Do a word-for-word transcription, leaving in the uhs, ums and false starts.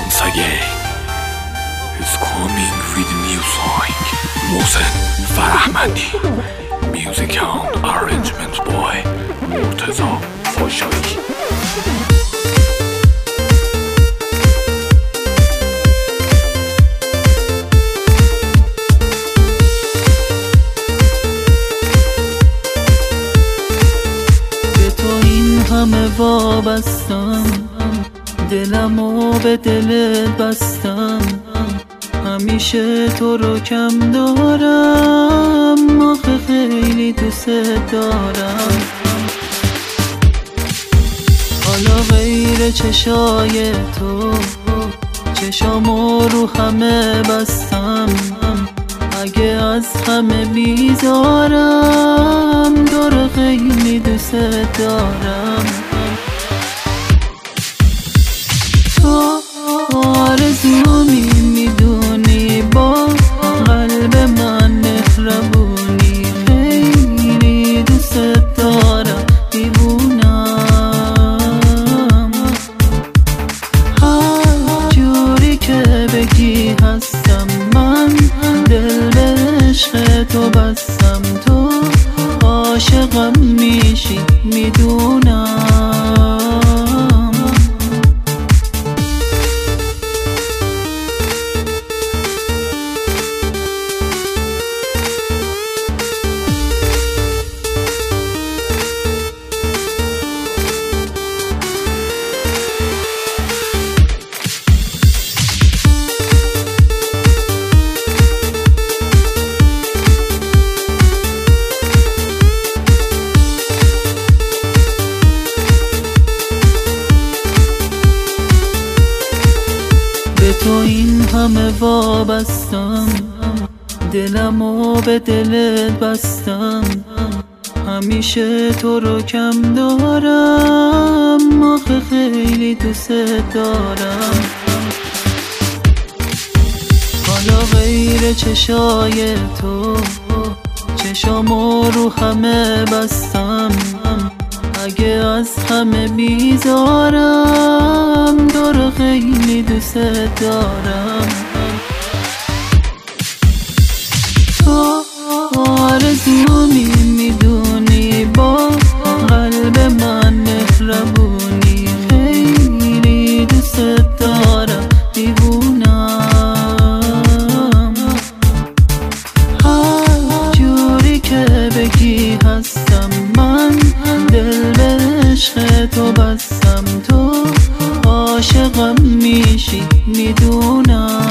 once again is coming with new song. محسن فرهمندی. Music and arrangement by مرتضی فاشایی. همه وابستم، دلمو به دلت بستم، همیشه تو رو کم دارم، آخه خیلی دوست دارم. حالا غیر چشای تو، چشامو رو همه بستم، اگه از همه بیزارم، دور خیلی دوست دارم. تو آرزومی میدونی، با قلب من مهربونی، خیلی دوست دارم، دیوونم. هر جوری که بگی هستم من، دل به عشق تو بستم، تو عاشقم میشی میدونم. به تو این همه وابستم، دلمو به دلت بستم، همیشه تو رو کم دارم، آخه خیلی دوست دارم. حالا غیر چشای تو، چشامو رو همه بستم، اگه از همه بیزارم، دور خیلی دوست دارم. تو آرزومی میدونی، با قلب من مهربونی، خیلی دوست دارم، دیوونم. هر جوری که بگی هستم من، دل به عشق تو بستم، تو عاشقم میشی میدونم.